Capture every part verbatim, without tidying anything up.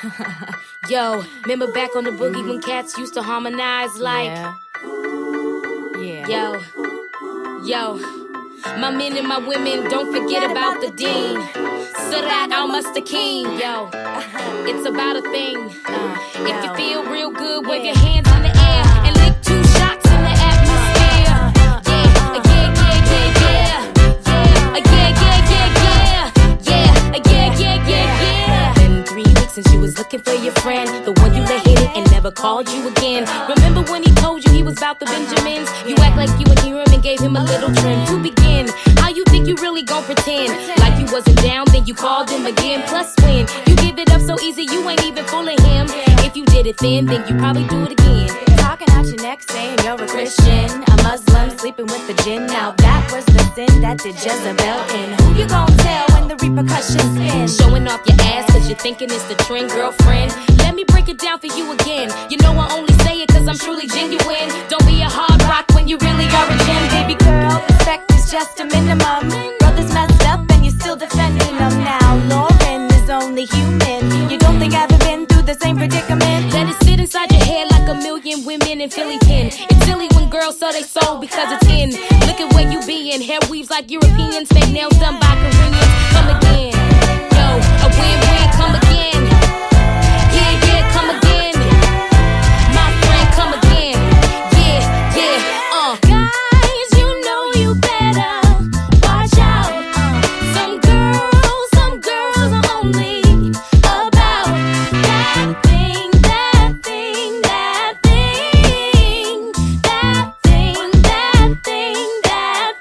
Yo, remember back on the boogie when cats used to harmonize like... Yeah. Yeah. Yo, yo, my men and my women, don't forget about the dean. Sarat al-Mustaqim, yo, it's about a thing. If you feel real good, wave your hands in the air and lick two shots in the atmosphere. Yeah, yeah, yeah, yeah, yeah. Yeah, yeah, yeah, yeah, yeah. Yeah, yeah, yeah, yeah. Been three weeks since you was looking for your friend, the one you let hit it and never called you again. Remember when he told you he was about the Benjamins? You act like you would hear him and gave him a little trim. To begin, how you think you really gon' pretend like you wasn't down, then you called him again? Plus when you give it up so easy, you ain't even fooling him. If you did it then, then you probably do it again. Talking out your neck saying you're a Christian, a Muslim sleeping with the jinn. Now that was the sin that did Jezebel in. Who you gon' tell when the repercussions spin? Showing off your ass cause you're thinking it's the trend, girlfriend. Let me break it down for you again. You know I only say it cause I'm truly genuine. Don't be a hard rock when you really are a gem. Baby girl, respect is just a minimum. Brothers messed up and you're still defending them. Now Lauren is only human. You don't think I've ever been through the same predicament? Let it sit inside your head like a million women in Philly pen. It's silly when girls sell they soul because it's in. Look at where you be in. Hair weaves like Europeans, fake nails done by Koreans. Come again, yo, a win-win, come again. Yeah, yeah, come again. My friend, come again. Yeah, yeah, uh. Guys, you know you better watch out. Some girls, some girls are only about that thing, that thing, that thing, that thing, that thing, that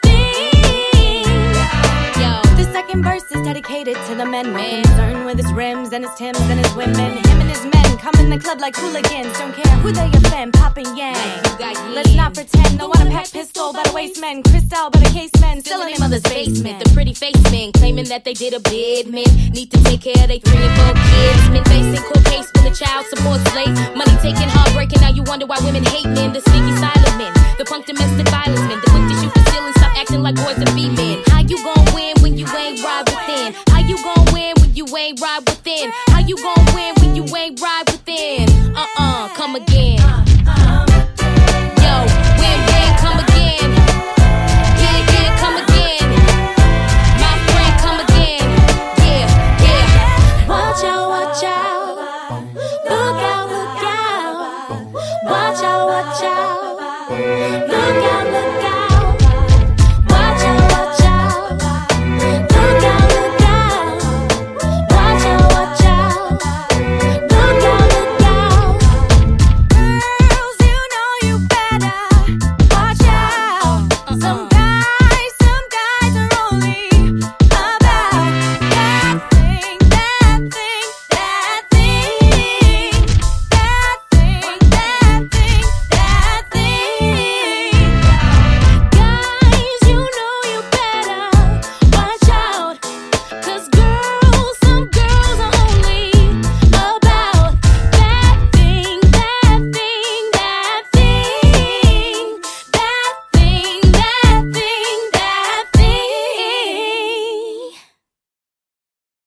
thing. Yo, The second verse is dedicated to the men with concern with his rims and his Timbs and his women. Him and his men come in the club like hooligans. Don't care who they offend, popping yang. you got Let's not pretend. No one a pack pistol by the waist men, crystal by the casement, still in their mother's basement. The pretty face men claiming that they did a bid. Men need to take care of their three and four kids. Men facing court case when the child support slave. Money taking, heartbreaking. Now you wonder why women hate men. The sneaky silent men, the punk domestic violence men, the quick to shoot the ceiling, stop acting like boys and be men. How you gon' win when you ain't ride within? How you gon' win when you ain't ride within? How you gon' win when you ain't ride